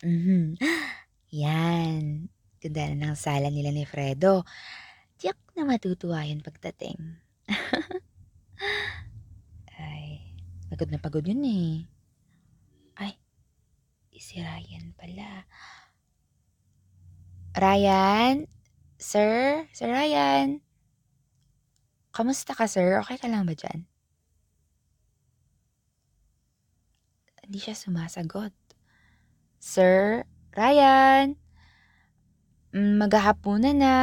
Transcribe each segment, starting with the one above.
Mhm. Yan. Ganda na ng sala nila ni Fredo. Tiyak na matutuwa yun pagdating. Ay, pagod na pagod yun eh. Ay, si Ryan pala. Ryan? Sir? Sir Ryan? Kamusta ka, sir? Okay ka lang ba dyan? Hindi siya sumasagot. Sir? Ryan? Maghahapunan na.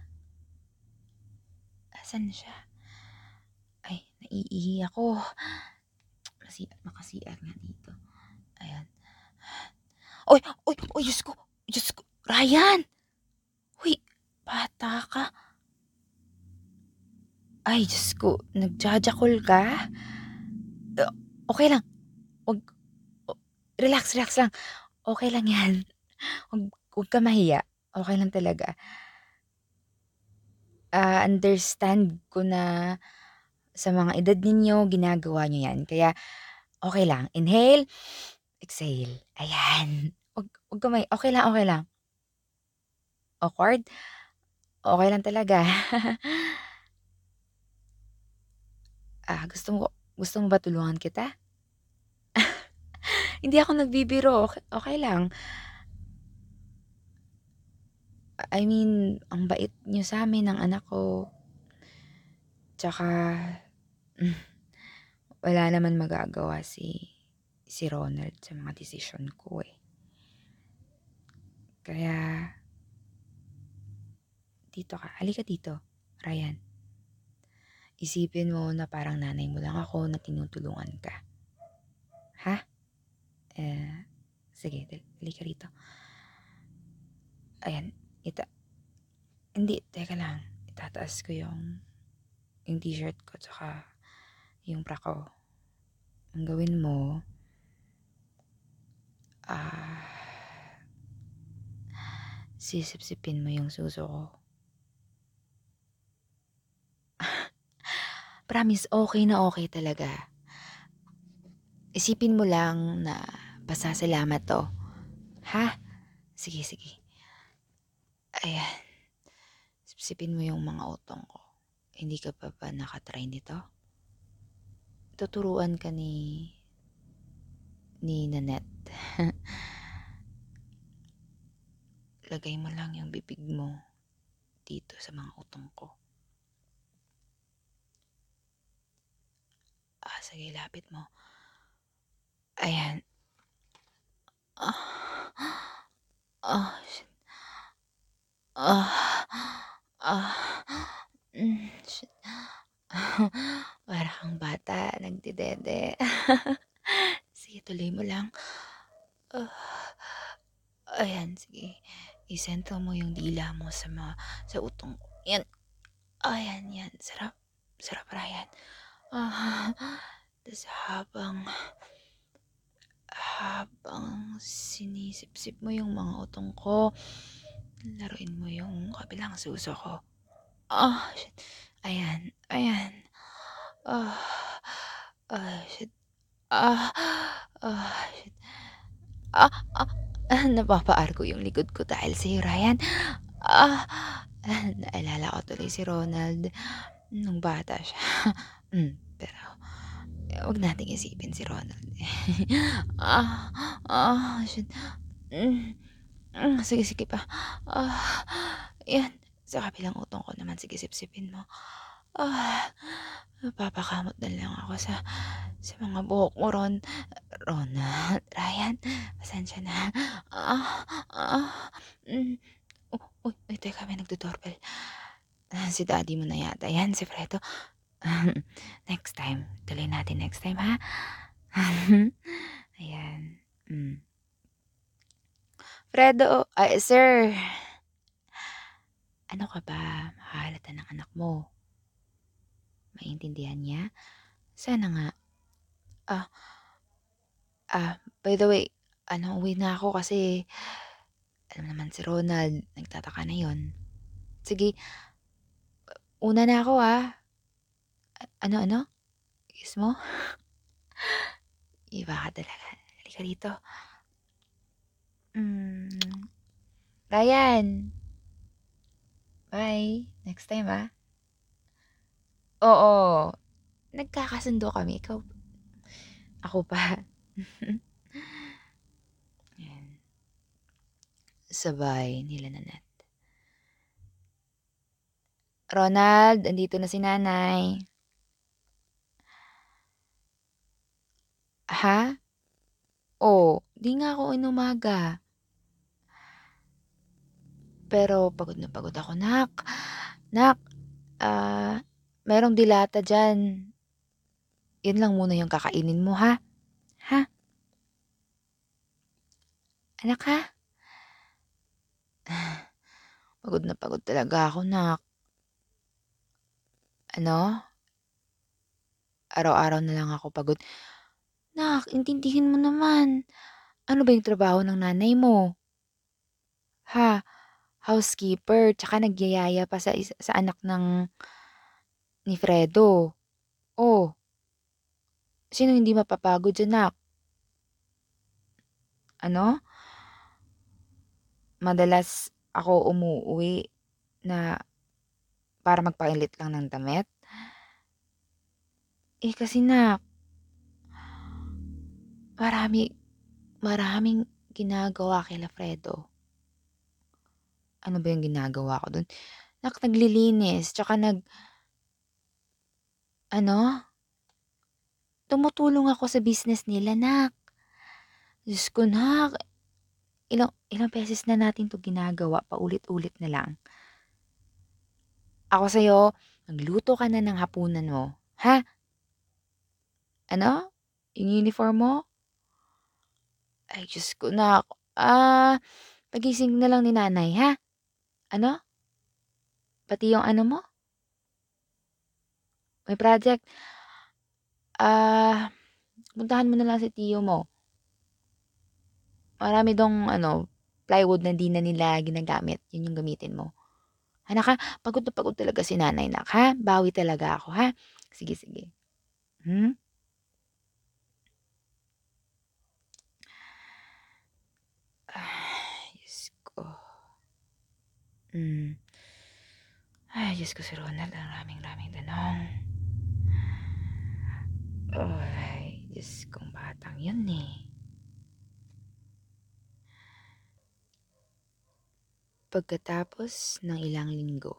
Asan na siya? Ay, naiihi ako. Makasiar nga dito. Ayan. Uy! Uy! Uy! Diyos ko! Diyos ko! Ryan! Uy! Bata ka. Ay, Diyos ko. Nagjajakol ka? Uh, okay lang. Wag, relax, relax lang. Okay lang yan. Wag ka mahiya. Okay lang talaga. Understand ko na sa mga edad ninyo, ginagawa nyo yan. Kaya, okay lang. Inhale, exhale. Ayan. Wag ka may, okay lang, okay lang. Awkward? Okay lang talaga. Gusto mo ba tulungan kita? Hindi ako nagbibiro, okay lang. I mean, ang bait niyo sa'min ng anak ko. Tsaka, hmm, wala naman magagawa si Ronald sa mga desisyon ko, eh. Kaya dito ka, halika dito, Ryan. Isipin mo na parang nanay mo lang ako na tinutulungan ka. Ha? Sige, halika rito. Ayan, hindi, teka lang. Itataas ko yung t-shirt ko tsaka yung bra ko. Ang gawin mo, ah, sisipsipin mo yung suso ko. Promise, okay na okay talaga. Isipin mo lang na pasasalamat 'to, ha? Sige, sige. Ayan, sipsipin mo yung mga utong ko. Hindi ka pa ba naka-try nito? Tuturuan ka ni Nanette. Lagay mo lang yung bibig mo dito sa mga utong ko. Sige, lapit mo. Ayan. Ah, shit. Shit. Para kang bata, nagdedede. Sige, tuloy mo lang. Ah, ayan, sige. Isentro mo yung dila mo sa utong ko. Yan. Ayan, yan. Sarap. Sarap, Ryan. Ah, tas habang sinisip-sip mo yung mga utong ko, laruin mo yung kabilang suso ko. Shit. Ayan, ayan. Ah, shit. Ah, shit. Ah, ah, Napapaargo yung likod ko dahil sa'yo, Ryan. Ah, Naalala ko tuloy si Ronald nung bata siya. Pero wag nating isipin si Ronald. Shit. Hmm, sige, sige pa. Yan. Sa kabilang utong ko naman, sige, sipsipin mo. Napapakamot na lang ako sa mga buhok mo, Ronald. Ryan, pasensya na. Ah, ah, hmm. Uy, teka, may nagdo-doorbell. Si daddy mo na yata yan, si Fredo. Next time. Tuloy natin next time, ha? Ayan. Fredo, ay, sir. Ano ka ba? Mahahalata ng anak mo. Maintindihan niya? Sana nga. Ah, by the way, uwi na ako kasi alam naman si Ronald, nagtataka na yon. Sige, una na ako, ah. Ano? Kiss mo? Iba ka talaga. Halika rito. Ryan, bye. Next time, ah. Oo, nagkakasundo kami. Ikaw, ako pa. Yan. Sabay nila Nanette. Ronald, andito na si nanay. Ha? Oh, di nga ako inumaga. Pero pagod na pagod ako, nak. Nak, merong dilata dyan. Yan lang muna yung kakainin mo, ha? Ha? Anak, ha? Pagod na pagod talaga ako, nak. Ano? Araw-araw na lang ako pagod. Nak, intindihin mo naman. Ano ba yung trabaho ng nanay mo? Ha? Housekeeper, tsaka nagyayaya pa sa anak ni Fredo. Oh, sino hindi mapapagod dyan, nak? Ano? Madalas ako umuwi na para magpainlit lang ng damit. Kasi nak, maraming ginagawa kay Fredo. Ano ba yung ginagawa ko dun? Nak, naglilinis, tsaka tumutulong ako sa business nila, nak. Diyos ko, nak, ilang beses na natin to ginagawa, paulit-ulit na lang. Ako sa'yo, magluto ka na ng hapunan mo. Ha? Ano? Yung uniform mo? Ay, Diyos ko, nak. Pagising na lang ni nanay, ha? Ano? Pati yung ano mo? May project? Puntahan mo na lang si tiyo mo. Marami dong, plywood na di na nila ginagamit. Yun yung gamitin mo. Anak, ha? Pagod na pagod talaga si nanay, nak, ha? Bawi talaga ako, ha? Sige, sige. Hmm? Diyos ko. Diyos ko, si Ronald. Ang raming tanong. Ay, Diyos kong batang yun, eh. Pagkatapos ng ilang linggo.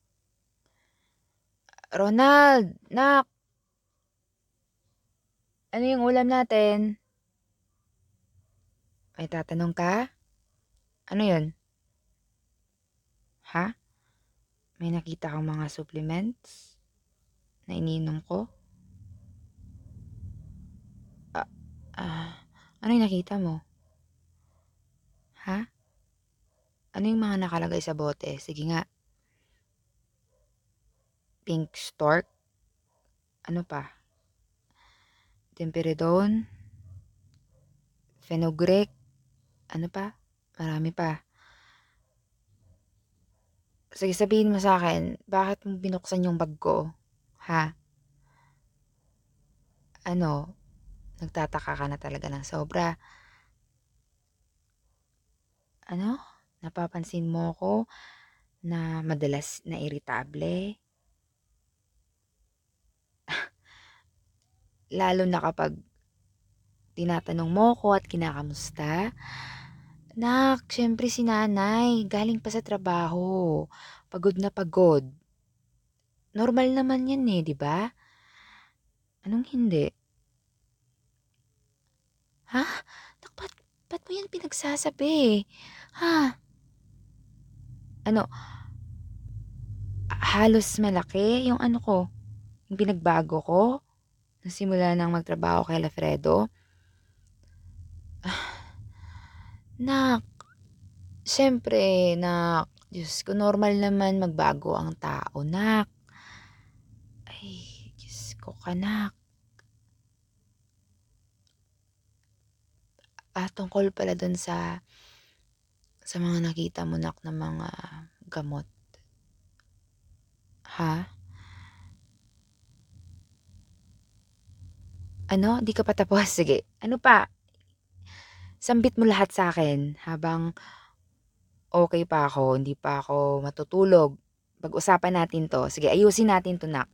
Ronald, nak! Ano yung ulam natin? May tatanong ka? Ano yun? Ha? May nakita kang mga supplements na iniinom ko? Ano yung nakita mo? Ha? Ano yung mga nakalagay sa bote? Sige nga. Pink stork? Ano pa? Temperidone? Fenugreek? Ano pa? Marami pa. Sige, sabihin mo sa akin, bakit mo binuksan yung bag ko? Ha? Ano? Nagtataka ka na talaga ng sobra. Ano? Napapansin mo ko na madalas na iritable? Lalo na kapag tinatanong mo ko at kinakamusta? Nak, syempre si nanay, galing pa sa trabaho. Pagod na pagod. Normal naman yan eh, di ba? Anong hindi? Ha? Nak, ba't mo yan pinagsasabi? Ha? Ano, halos malaki yung ano ko, yung pinagbago ko, nung simula nang magtrabaho kay Alfredo. Nak, syempre, nak, Diyos ko, normal naman magbago ang tao, nak. Ay, Diyos ko ka, nak. Tungkol pala dun sa mga nakita mo, nak, na mga gamot. Ha? Ano? Di ka pa tapos? Sige. Ano pa? Sambit mo lahat sa akin habang okay pa ako, hindi pa ako matutulog. Pag-usapan natin 'to. Sige, ayusin natin 'to, nak.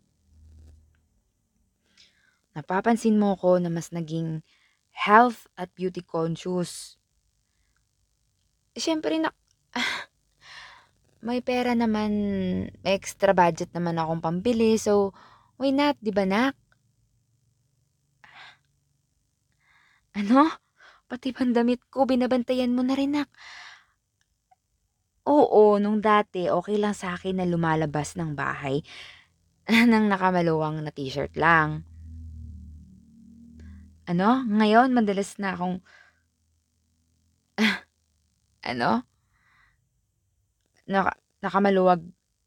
Napapansin mo ko na mas naging health at beauty conscious. Siyempre nak may pera naman, may extra budget naman akong pambili, so why not, 'di ba, nak? Ano? Pati pandamit ko binabantayan mo na rin, nak. Oo, nung dati okay lang sa akin na lumalabas ng bahay ng nakamaluwang na t-shirt lang. Ano, ngayon madalas na akong ano, nakamaluwag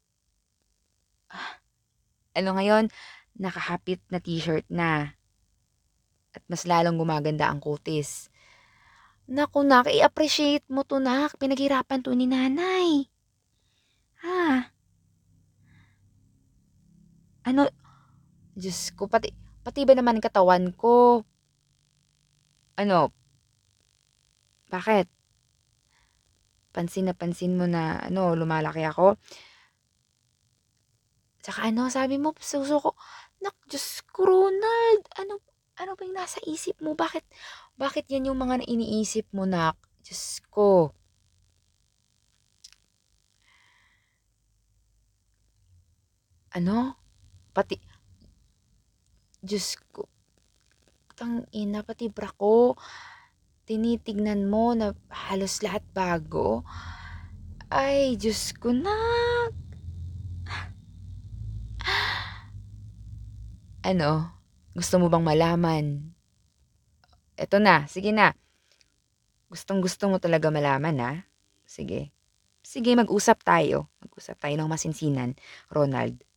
ano ngayon, nakahapit na t-shirt na at mas lalong gumaganda ang kutis. Naku, nak, i-appreciate mo 'to, nak, pinaghirapan 'to ni nanay. Ha, ano, Diyos ko, pati ba naman katawan ko, ano, bakit? Pansin na pansin mo na ano, lumalaki ako? Tsaka ano, sabi mo suso ko. Diyos ko, Ronald, ano ba yung nasa isip mo? Bakit yan yung mga iniisip mo, nak? Diyos ko. Ano? Pati, Diyos ko, ina, pati bra ko. Tinitignan mo na halos lahat bago. Ay, Diyos ko, nak. Ano? Gusto mo bang malaman? Eto na, sige na. Gustong-gusto mo talaga malaman, ha? Sige. Sige, mag-usap tayo. Mag-usap tayo ng masinsinan, Ronald.